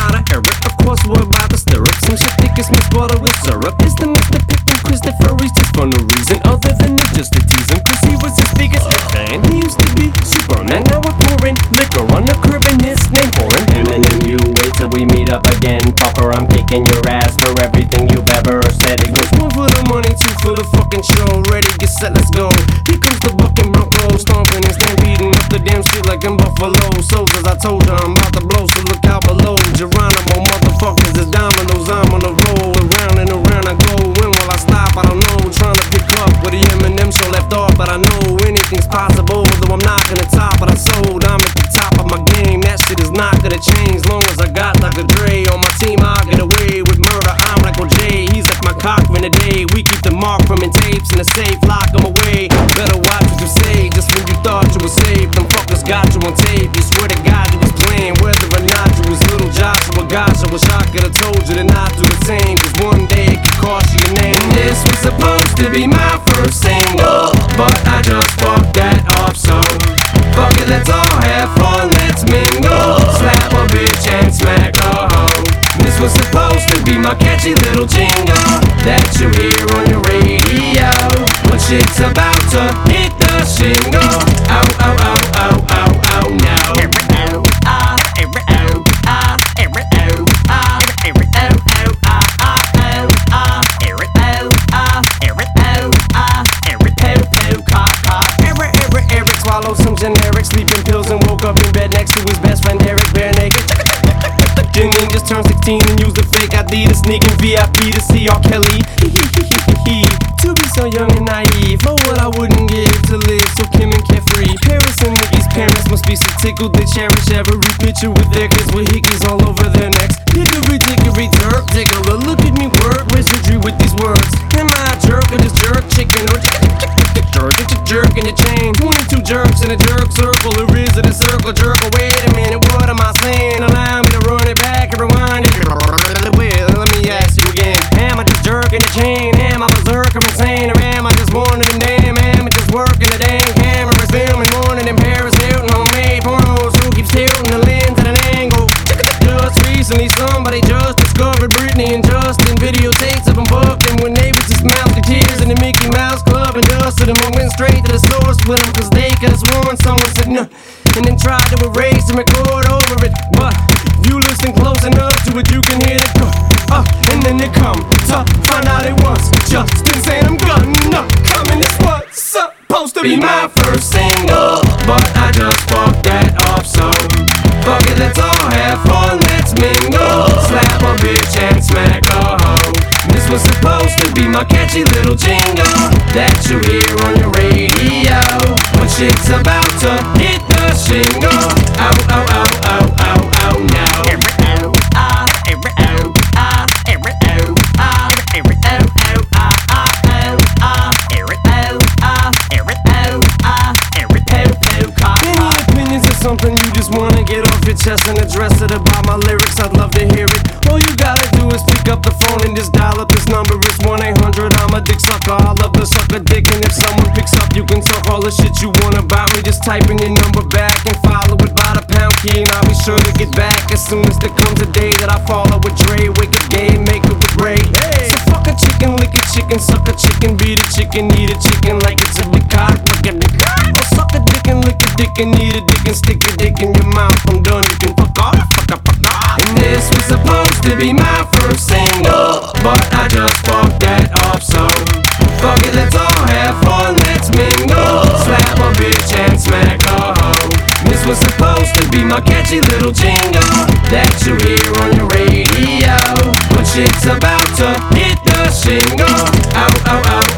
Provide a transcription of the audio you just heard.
to air it. Of course we're about to stir up some shit thick as mixed water with syrup. Is the Mr. Pippin Christopher Reese just for no reason other than just to tease him? Cause he was his biggest fan. He used to be Superman, now we're pouring liquor on the curb and his name pouring. Eminem, you wait till we meet up again. Popper, I'm kicking your ass for everything you've ever said. It goes one for the money, two for the fucking show. Ready, get set, let's go. Here comes the bucking Bronco, stomping and stampeding up the damn street like them Buffalo soldiers. I told you I'm about to blow, so look out below. Geronimo, motherfuckers is dominoes. I'm on the roll, around and around I go. When will I stop? I don't know. Trying to pick up where the Eminem show left off, but I know anything's possible. Though I'm not gonna top, but I sold. I'm at the top of my game. That shit is not gonna change. Long as I got Dr. Dre on my team, I'll get away with murder. I'm like J. He's like my Cochran today. We keep the mark from in tapes in the safe, lock 'em away. Better watch what you say. Just when you thought you were safe, them fuckers got you on tape. You swear to God you was playing, whether or not you was little Joshua. Gosh, I wish I could've told you to not do the same. Cause one day it could cost you your name. This was supposed to be my first single, but I just fucked that up, so fuck it, let's all have fun, let's mingle. Slap a bitch and smack a hoe. This was supposed to be my catchy little jingle that you hear on your radio when shit's about to hit the shingle. Ow, ow, ow, ow, ow, ow, now. Swallowed some generic sleeping pills and woke up in bed next to his best friend Eric, bare naked. Junior just turned 16 and used a fake ID to sneak in VIP to see R. Kelly. To be so young and naive, oh what I wouldn't give to live so Kim and carefree. Paris and Nicki's parents must be so tickled they cherish every picture with their kids with hickeys all over their necks. Hickory dickory jerk, tickler, look at me work wizardry with these words. Am I a jerk or just jerk chicken or jerk in your chain? 22 jerks in a jerk circle, or is it a circle jerk? Oh wait a minute, what am I saying? Allow me to run it back and rewind it. Let me ask you again. Am I just jerking the chain? Am I berserk or insane? Or am I just one of them damn amateurs working the dang cameras, filming one of them Paris Hilton homemade pornos who keeps tilting the lens at an angle? Just recently somebody just discovered Britney and Justin videotapes of them fucking when they was just mouth the tears in the Mickey Mouse Club and dusted them and went straight to the source with them cause they could've sworn someone said no and then tried to erase and record over it. But if you listen close enough to it you can hear it go and then it come to find out it was Justin saying I'm gonna come and this was supposed to be my first single, but I just fucked that up, so fuck it, let's all have fun, let's mingle. Slap a bitch and smack a hoe. This was supposed to be my catchy little jingle that you hear on your radio when shit's about to hit the shingle. Ow, ow, ow, ow, ow, ow, now. Something you just wanna get off your chest and address it about my lyrics, I'd love to hear it. All you gotta do is pick up the phone and just dial up this number. It's 1-800 I'm a dick sucker. I love to suck a dick, and if someone picks up you can talk all the shit you want about me. Just type in your number back and follow it by the pound key, and I'll be sure to get back as soon as there comes a day that I follow with Dre. Wake up gay, make it with Ray. So fuck a chicken, lick a chicken, suck a chicken, beat a chicken, eat a chicken like it's a big cock. Fuck a dick. Or suck a dick and lick a dick and eat a dick and stick a dick in your mouth. I'm done, you can fuck off, fuck up, fuck off. And this was supposed to be my first single, but I just fucked that up, so fuck it, let's all have fun, let's mingle. Slap a bitch and smack a hoe. This was supposed to be my catchy little jingle that you hear on your radio when shit's about to hit the shingle. Ow, ow, ow.